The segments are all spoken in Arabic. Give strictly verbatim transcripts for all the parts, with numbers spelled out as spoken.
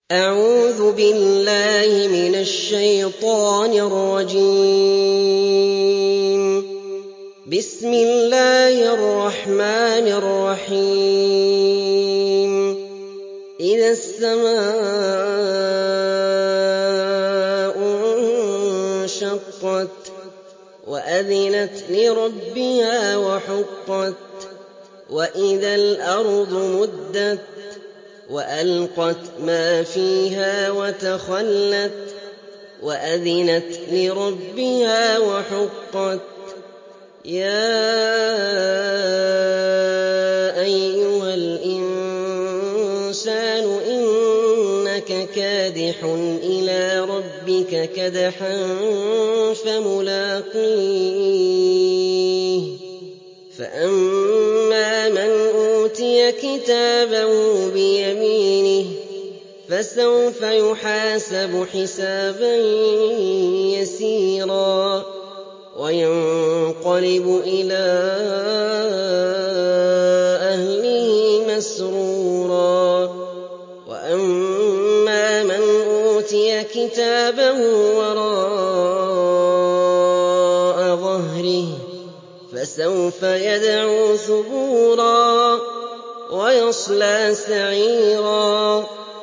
أعوذ بالله من الشيطان الرجيم. بسم الله الرحمن الرحيم. إذا السماء انشقت وأذنت لربها وحقت وإذا الأرض مدت وألقت ما فيها وتخلت وأذنت لربها وحقت يا أيها الإنسان إنك كادح إلى ربك كدحا فملاقيه فأما من أوتي كتابه بيمينه فسوف يحاسب حسابا يسيرا وينقلب إلى أهله مسرورا وأما من أوتي كتابه وراء ظهره فسوف يدعو ثبورا ويصلى سعيرا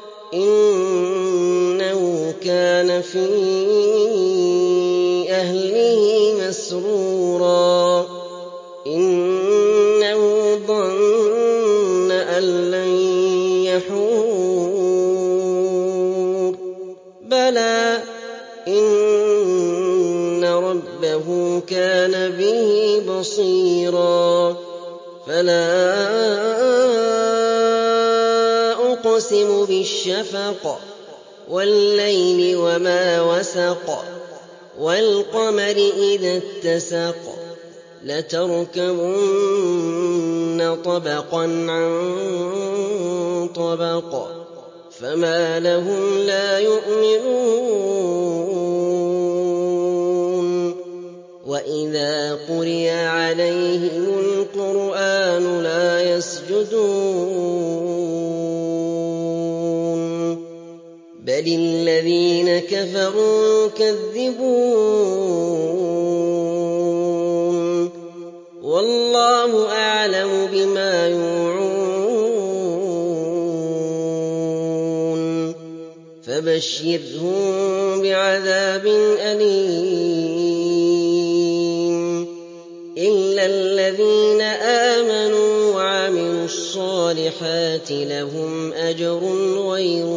إنه كان في أهله مسرورا إنه ظن أن لن يحور بلى إن ربه كان به بصيرا فلا أقسم بالشفق والليل وما وسق والقمر إذا اتسق لتركبن طبقا عن طبق فما لهم لا يؤمنون وإذا قرئ عليهم القرآن لا يسجدون بل الذين كفروا يكذبون والله أعلم بما يوعون فبشرهم بعذاب أليم إلا الذين آمنوا وعملوا الصالحات لهم أجر غير